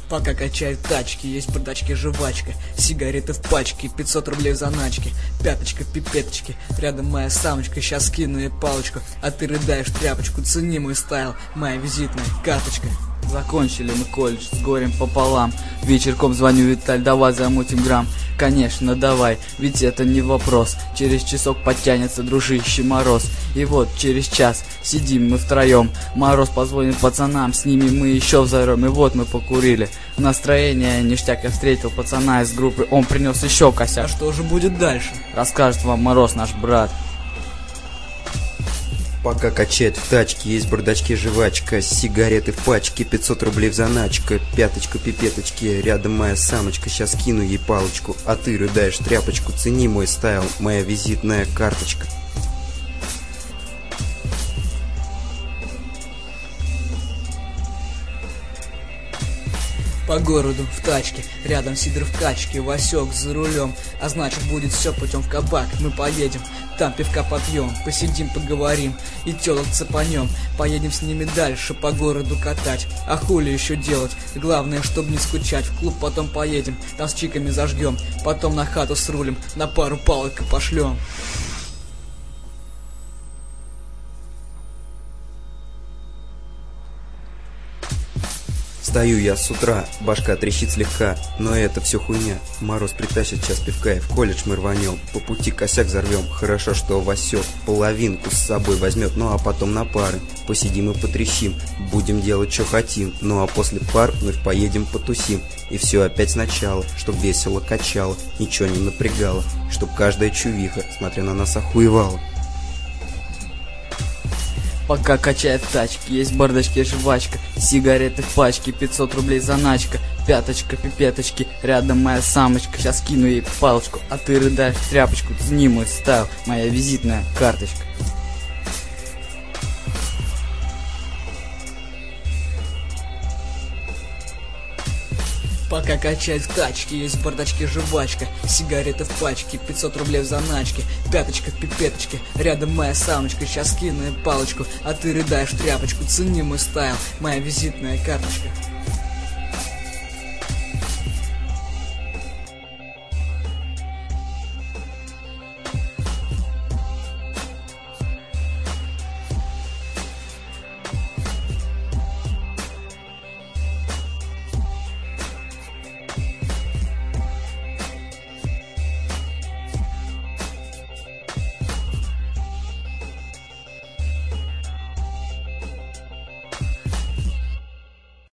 Пока качают тачки, есть бардачки жвачка, сигареты в пачке, 500 рублей в заначке, пяточка, пипеточки, рядом моя самочка, сейчас скину ей палочку, а ты рыдаешь тряпочку, цени мой стайл, моя визитная карточка. Закончили мы колледж с горем пополам. Вечерком звоню: Виталь, давай замутим грамм. Конечно, давай, ведь это не вопрос. Через часок подтянется дружище Мороз. И вот через час сидим мы втроем. Мороз позвонит пацанам, с ними мы еще взорвем. И вот мы покурили. Настроение ништяк, я встретил пацана из группы. Он принес еще косяк. А что же будет дальше? Расскажет вам Мороз, наш брат. Пока качает в тачке, есть бардачки жвачка, сигареты в пачке, 500 рублей в заначка, пяточка, пипеточки, рядом моя самочка, сейчас кину ей палочку, а ты рыдаешь тряпочку, цени мой стайл, моя визитная карточка. По городу в тачке, рядом сидр в качке, Васек за рулем, а значит будет все путем в кабак. Мы поедем, там пивка попьем, посидим, поговорим и телок цепанем. Поедем с ними дальше по городу катать, а хули еще делать? Главное, чтобы не скучать. В клуб потом поедем, там с чиками зажгем, потом на хату срулим, на пару палок и пошлем. Стою я с утра, башка трещит слегка, но это все хуйня. Мороз притащит час пивка, и в колледж мы рванем. По пути косяк взорвем, хорошо, что Васек половинку с собой возьмет, ну а потом на пары посидим и потрещим. Будем делать, что хотим, ну а после пар вновь поедем потусим. И все опять сначала, чтоб весело качало, ничего не напрягало, чтоб каждая чувиха, смотря на нас, охуевала. Пока качает в тачке, есть бардачки жвачка, сигареты в пачке, 500 рублей заначка, пяточка, пипеточки, рядом моя самочка, сейчас кину ей палочку, а ты рыдаешь тряпочку, цени мой стайл, моя визитная карточка. Пока качает в тачке, есть бардачки жвачка, сигареты в пачке, 500 рублей в заначке, пяточка, пипеточки, рядом моя самочка, сейчас скину ей палочку, а ты рыдаешь тряпочку, цени мой стайл, моя визитная карточка.